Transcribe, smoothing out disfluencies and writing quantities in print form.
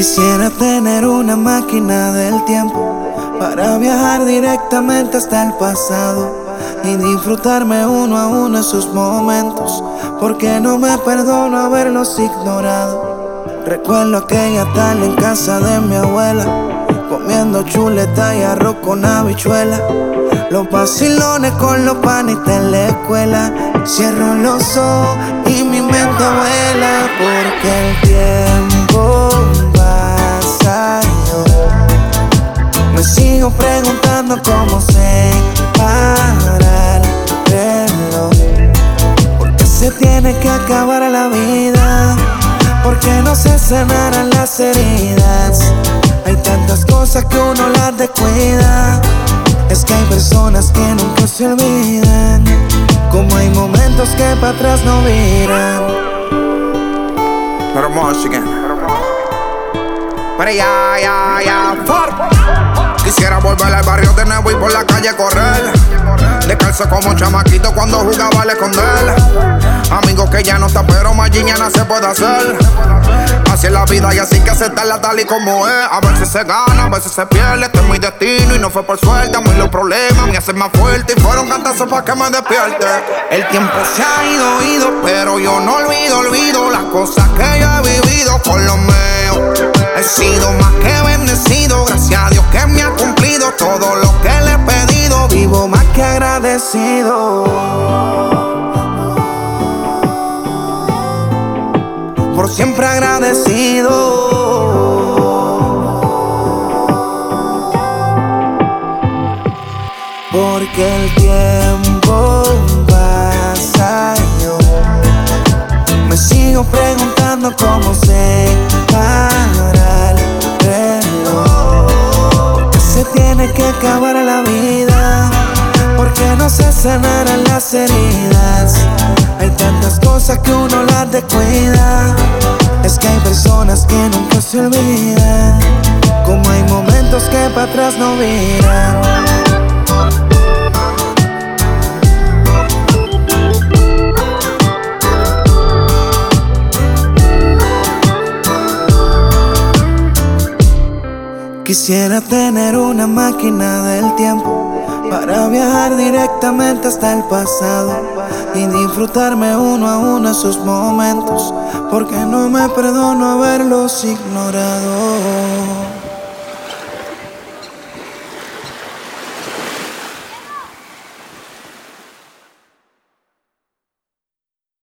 Quisiera tener una máquina del tiempo para viajar directamente hasta el pasado y disfrutarme uno a uno esos momentos, porque no me perdono haberlos ignorado. Recuerdo aquella tarde en casa de mi abuela, comiendo chuleta y arroz con habichuela, los vacilones con los panes de la escuela. Cierro los ojos y mi mente vuela, porque el tiempo pasa y yo me sigo preguntando cómo se para el reloj. ¿Por qué se tiene que acabar la vida? ¿Por qué no se sanarán las heridas? Hay tantas cosas que uno las descuida. Es que hay personas que nunca se olvidan, como hay momentos que para atrás no miran. Pero música. Pero ya, quisiera volver al barrio de nuevo y por la calle correr, descalzo como chamaquito cuando jugaba al esconder. Amigos que ya no están, pero mañana se puede hacer. Así es la vida y así que aceptarla tal y como es. A veces se gana, a veces se pierde. Este es mi destino y no fue por suerte. A mí los problemas me hacen más fuerte y fueron cantazos para que me despierte. El tiempo se ha ido, pero yo no olvido las cosas que yo he vivido con los míos. He sido más que bendecido, gracias a Dios que me ha cumplido todo lo que le he pedido. Vivo más que agradecido, por siempre agradecido. Porque el tiempo pasa y yo me sigo preguntando cómo se para el reloj. ¿Por qué se tiene que acabar la vida? ¿Por qué no se sanarán las heridas? Hay tantas cosas que uno las descuida. Es que hay personas que nunca se olvidan, como hay momentos que para atrás no miran. Quisiera tener una máquina del tiempo para viajar directamente hasta el pasado y disfrutarme uno a uno esos momentos, porque no me perdono haberlos ignorado.